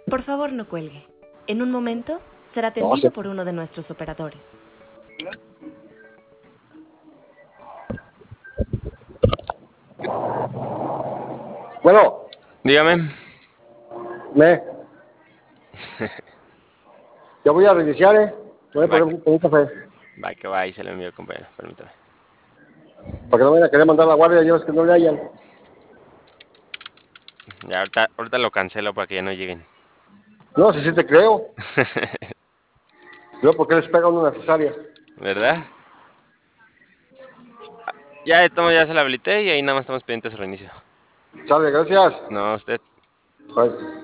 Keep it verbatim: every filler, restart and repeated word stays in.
Por favor, no cuelgue. En un momento será No, sí. atendido por uno de nuestros operadores. Bueno, Dígame. me. Ya voy a reiniciar, ¿eh? Voy a Va, poner un, un café. va que va, y se lo envío, compañero. Permítame. Para que no vayan a querer mandar a la guardia, yo es que no le hayan. Ya ahorita, ahorita lo cancelo para que ya no lleguen. No, si sí te creo. Yo, ¿por qué les pega una cesárea? ¿Verdad? Ya de todo ya se la habilité y ahí nada más estamos pendientes de su reinicio. Sale, gracias. No, usted. Bye.